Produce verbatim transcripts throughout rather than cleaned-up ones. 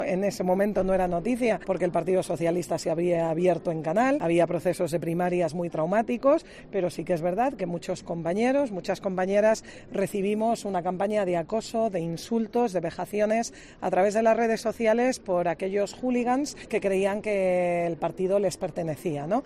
En ese momento no era noticia porque el Partido Socialista se había abierto en canal, había procesos de primarias muy traumáticos, pero sí que es verdad que muchos compañeros, muchas compañeras recibimos una campaña de acoso, de insultos, de vejaciones a través de las redes sociales por aquellos hooligans que creían que el partido les pertenecía, ¿no?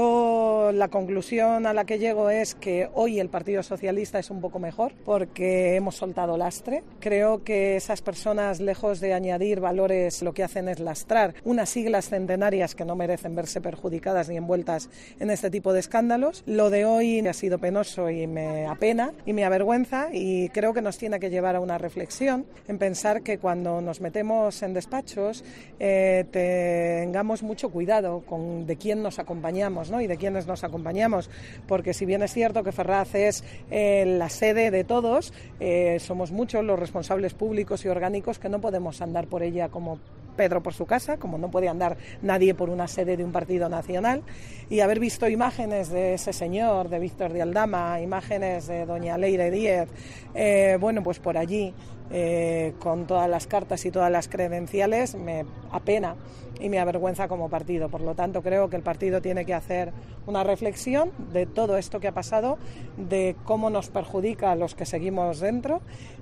Yo la conclusión a la que llego es que hoy el Partido Socialista es un poco mejor porque hemos soltado lastre. Creo que esas personas, lejos de añadir valores, lo que hacen es lastrar unas siglas centenarias que no merecen verse perjudicadas ni envueltas en este tipo de escándalos. Lo de hoy ha sido penoso y me apena y me avergüenza, y creo que nos tiene que llevar a una reflexión en pensar que cuando nos metemos en despachos eh, tengamos mucho cuidado con de quién nos acompañamos, ¿no? Y de quiénes nos acompañamos, porque si bien es cierto que Ferraz es eh, la sede de todos, eh, somos muchos los responsables públicos y orgánicos que no podemos andar por ella como Pedro por su casa, como no puede andar nadie por una sede de un partido nacional. Y haber visto imágenes de ese señor, de Víctor de Aldama, imágenes de doña Leire Díez, eh, bueno, pues por allí, eh, con todas las cartas y todas las credenciales, me apena y me avergüenza como partido. Por lo tanto, creo que el partido tiene que hacer una reflexión de todo esto que ha pasado, de cómo nos perjudica a los que seguimos dentro,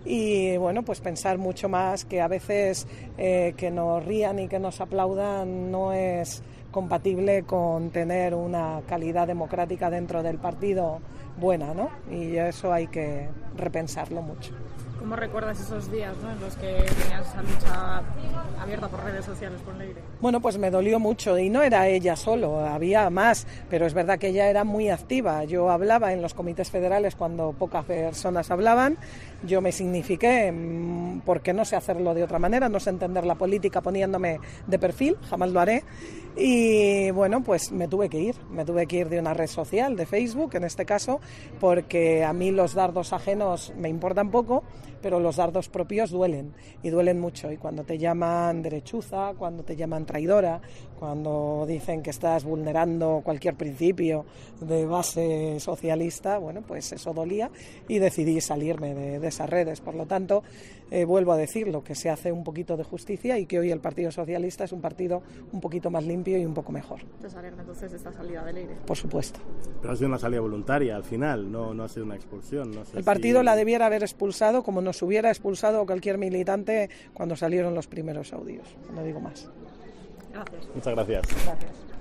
y bueno, pues pensar mucho más que a veces eh, que nos rían y que nos aplaudan no es compatible con tener una calidad democrática dentro del partido buena, ¿no? Y eso hay que repensarlo mucho. ¿Cómo recuerdas esos días, ¿no?, en los que tenías esa lucha abierta por redes sociales con Leire? Bueno, pues me dolió mucho, y no era ella solo, había más, pero es verdad que ella era muy activa. Yo hablaba en los comités federales cuando pocas personas hablaban, yo me signifiqué porque no sé hacerlo de otra manera, no sé entender la política poniéndome de perfil, jamás lo haré, y bueno, pues me tuve que ir, me tuve que ir de una red social, de Facebook en este caso, porque a mí los dardos ajenos me importan poco, pero los dardos propios duelen, y duelen mucho, y cuando te llaman derechuza, cuando te llaman traidora, cuando dicen que estás vulnerando cualquier principio de base socialista, bueno, pues eso dolía, y decidí salirme de, de esas redes. Por lo tanto, eh, vuelvo a decirlo, que se hace un poquito de justicia y que hoy el Partido Socialista es un partido un poquito más limpio y un poco mejor. ¿Te alegra entonces esta salida de Leire? Por supuesto. Pero ha sido una salida voluntaria al final, no, no ha sido una expulsión. No sé el partido si... la debiera haber expulsado como nos hubiera expulsado cualquier militante cuando salieron los primeros audios. No digo más. Gracias. Muchas gracias. Gracias.